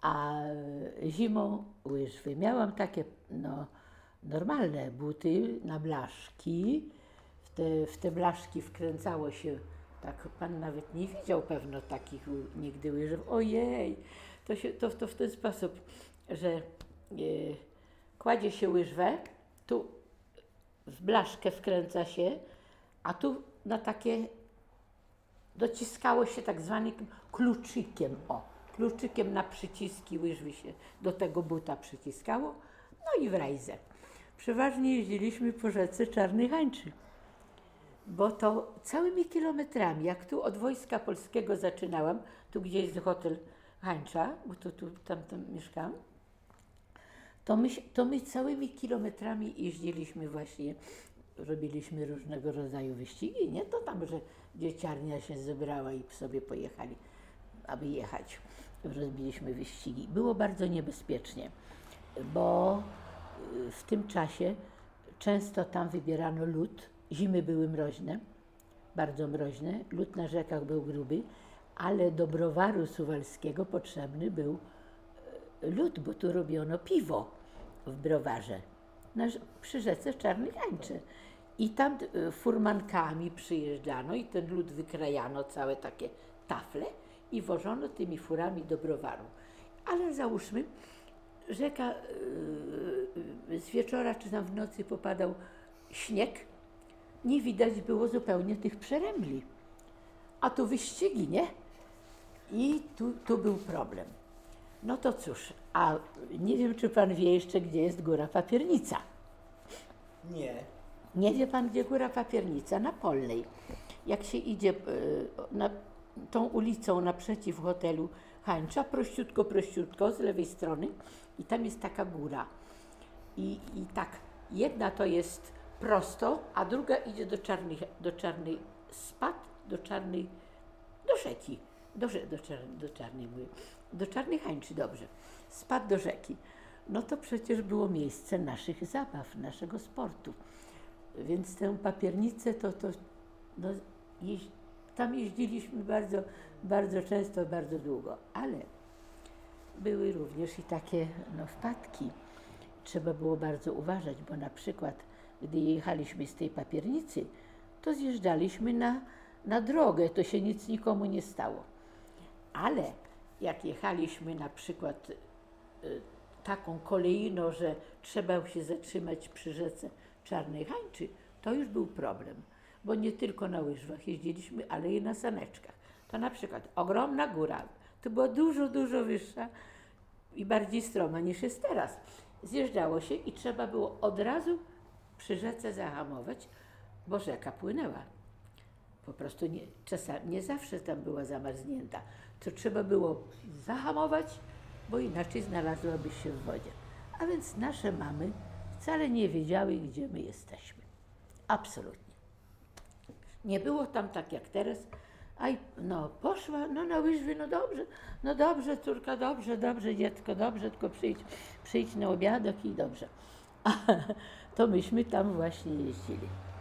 a zimą łyżwy. Miałam takie normalne buty na blaszki. W te blaszki wkręcało się, tak pan nawet nie widział pewno takich nigdy łyżw. Ojej, to w ten sposób, że kładzie się łyżwę, tu w blaszkę wkręca się, a tu na takie dociskało się tak zwanym kluczykiem. Kluczykiem na przyciski łyżwy się do tego buta przyciskało. No i w rajzę. Przeważnie jeździliśmy po rzece Czarnej Hańczy, bo to całymi kilometrami, jak tu od Wojska Polskiego zaczynałam, tu gdzie jest hotel Hańcza, bo tam mieszkałam, to my całymi kilometrami jeździliśmy właśnie, robiliśmy różnego rodzaju wyścigi, nie to tam, że dzieciarnia się zebrała i sobie pojechali, aby jechać. Robiliśmy wyścigi. Było bardzo niebezpiecznie, bo w tym czasie często tam wybierano lód. Zimy były mroźne, bardzo mroźne. Lód na rzekach był gruby, ale do browaru suwalskiego potrzebny był lód, bo tu robiono piwo w browarze przy rzece Czarnej Hańczy. I tam furmankami przyjeżdżano i ten lód wykrajano, całe takie tafle i wożono tymi furami do browaru. Ale załóżmy, rzeka z wieczora czy tam w nocy popadał śnieg, nie widać było zupełnie tych przerębli. A tu wyścigi, nie? I tu był problem. No to cóż, a nie wiem, czy pan wie jeszcze, gdzie jest Góra Papiernica. Nie. Nie wie pan, gdzie Góra Papiernica? Na Polnej. Jak się idzie tą ulicą naprzeciw hotelu Hańcza, prościutko z lewej strony i tam jest taka góra. I tak, jedna to jest prosto, a druga idzie do Czarnej, do rzeki, do Czarnej Hańczy, dobrze, spadł do rzeki. No to przecież było miejsce naszych zabaw, naszego sportu. Więc tę Papiernicę tam jeździliśmy bardzo, bardzo często, bardzo długo, ale były również i takie wpadki. Trzeba było bardzo uważać, bo na przykład, gdy jechaliśmy z tej Papiernicy, to zjeżdżaliśmy na drogę, to się nic nikomu nie stało. Ale jak jechaliśmy na przykład taką kolejną, że trzeba się zatrzymać przy rzece Czarnej Hańczy, to już był problem, bo nie tylko na łyżwach jeździliśmy, ale i na saneczkach. To na przykład ogromna góra, to była dużo, dużo wyższa i bardziej stroma niż jest teraz. Zjeżdżało się i trzeba było od razu przy rzece zahamować, bo rzeka płynęła. Po prostu nie zawsze tam była zamarznięta. To trzeba było zahamować, bo inaczej znalazłabyś się w wodzie. A więc nasze mamy wcale nie wiedziały, gdzie my jesteśmy. Absolutnie. Nie było tam tak jak teraz. Poszła, na łyżwy, no dobrze, córka, dobrze, dziecko, dobrze, tylko przyjdź na obiadek i dobrze. To myśmy tam właśnie jeździli.